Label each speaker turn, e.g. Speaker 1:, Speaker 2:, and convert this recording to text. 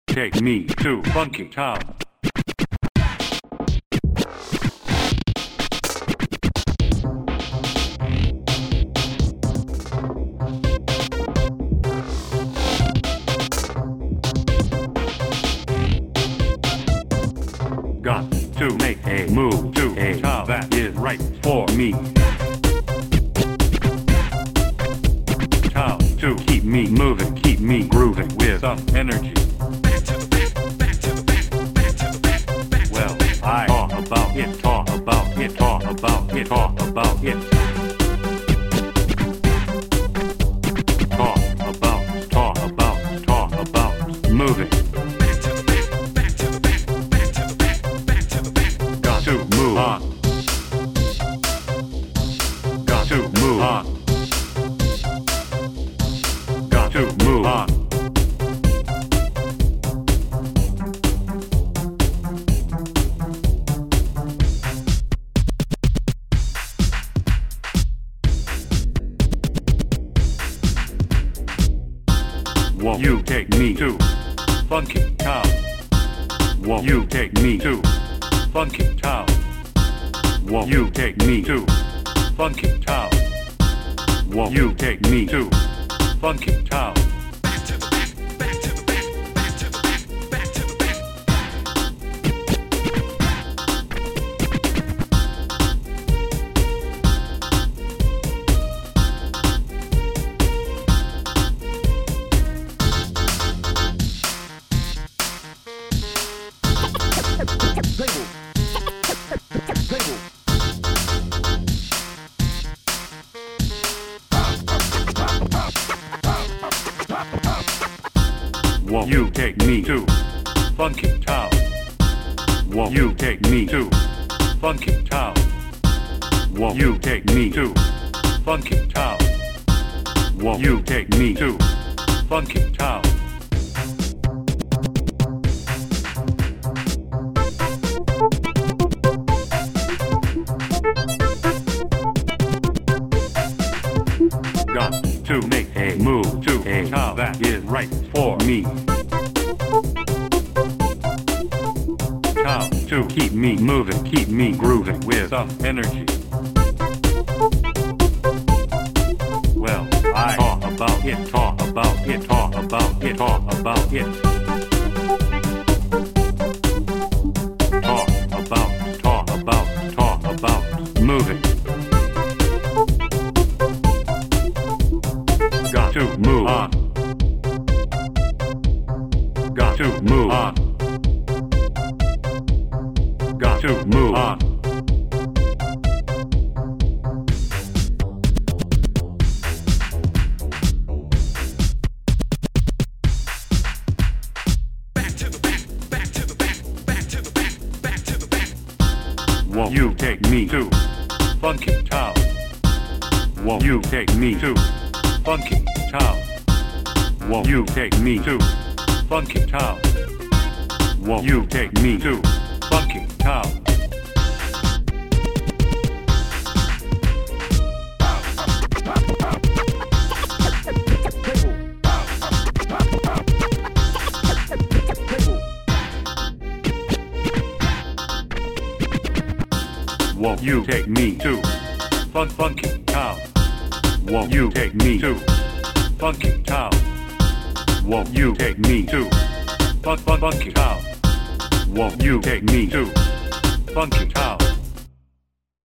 Speaker 1: take me to Funky Town. Got to make a move to a town that is right for me. Town to keep me moving, keep me grooving with some energy. Well, I talk about it, talk about it, talk about it, talk about it. Talk about moving. Got to move on. Got to move on. Got to move on. Won't you take me to Funky Town? Won't you take me to Funky Town? Won't you take me to Funky Town? Won't you take me to Funky Town? Won't you take me to Funky Town? Won't you take me to Funky Town? Won't you take me to Funky Town? Won't you take me to Funky Town? Got to make a move to a town that is right for me. Town to keep me moving, keep me grooving with some energy. Well, I talk about it, talk about it, talk about it, talk about it. Talk about moving. Got to move on. Got to move on. Got to move on. Won't you take me to Funky Town? Won't you take me to Funky Town? Won't you take me to Funky Town? Won't you take me to Funky Town? Won't you take me to Funky Town? Won't you take me to Funky Town? Won't you take me to Funky Town? Won't you take me to Funky Town?